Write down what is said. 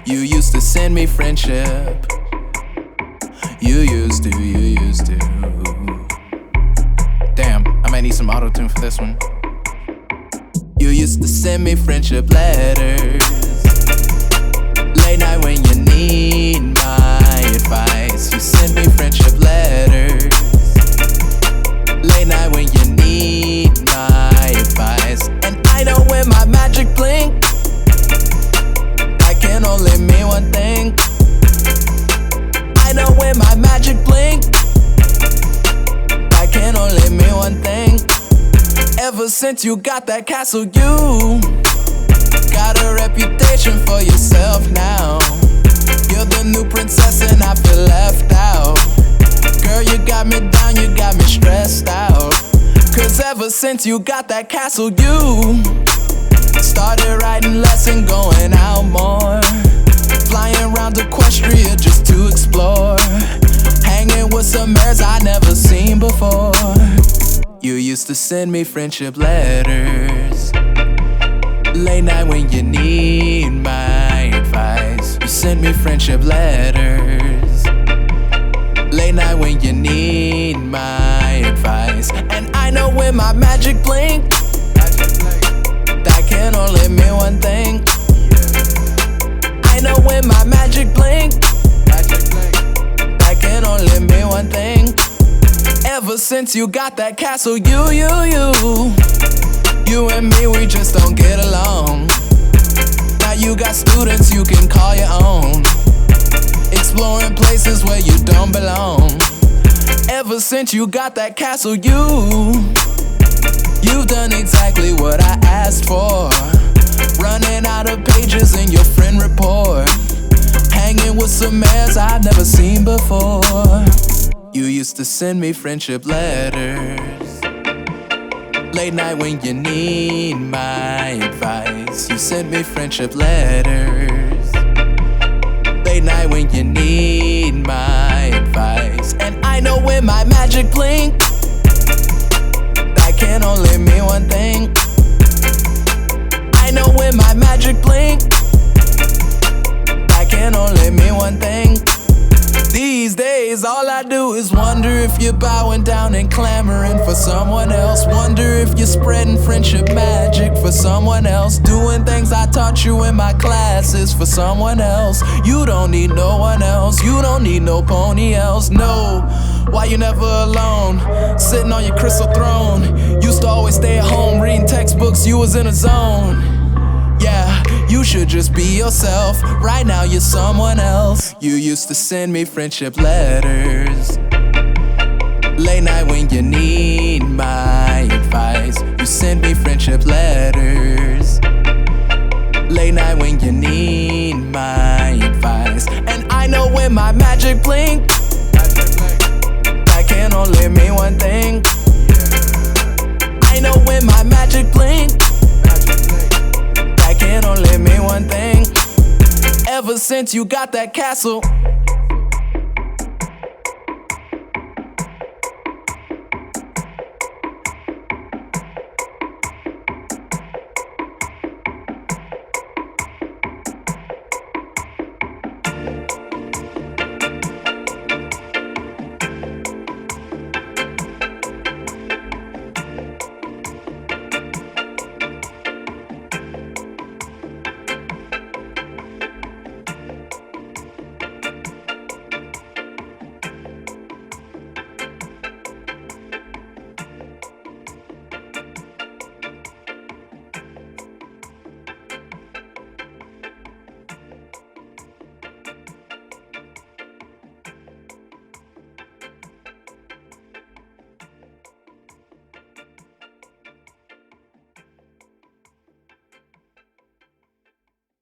You used to send me friendship. You used to. Damn, I might need some auto-tune for this one. You used to send me friendship letters. Late night when you need my advice. You send me friendship letters. Late night when you need my advice. And I know when my magic blink, that can only mean one thing. I know when my magic blink, that can only mean one thing. Ever since you got that castle, you got a reputation for yourself now. You're the new princess and I feel left out. Girl, you got me down, you got me stressed out. Cause ever since you got that castle, you started writing less and going out more. Flying around Equestria just to explore. Hanging with some mares I never seen before. You used to send me friendship letters. Late night when you need my advice. You send me friendship letters. Late night when you need my advice. And I know when my magic blink, that can only mean one thing. I know when my magic blink, that can only mean one thing. Ever since you got that castle, you and me, we just don't get along. Now you got students you can call your own. Exploring places where you don't belong. Ever since you got that castle, you've done exactly what I asked for. Running out of pages in your friend report. Hanging with some mares I've never seen before. You used to send me friendship letters. Late night when you need my advice. You sent me friendship letters. Late night when you need my advice. And I know when my magic blink, that can only mean one thing. I know when my magic blink, that can only mean one thing. These days all I do is wonder if you're bowing down and clamoring for someone else. Wonder if you're spreading friendship magic for someone else. Doing things I taught you in my classes for someone else. You don't need no one else. You don't need no pony else. No, why you never alone? Sitting on your crystal throne. Used to always stay at home reading textbooks. You was in a zone. Yeah, you should just be yourself. Right now you're someone else. You used to send me friendship letters. Late night when you need my advice. You send me friendship letters. Late night when you need my advice. And I know when my magic blink, that can only mean one thing. I know when my magic blink, that can only mean one thing. Ever since you got that castle,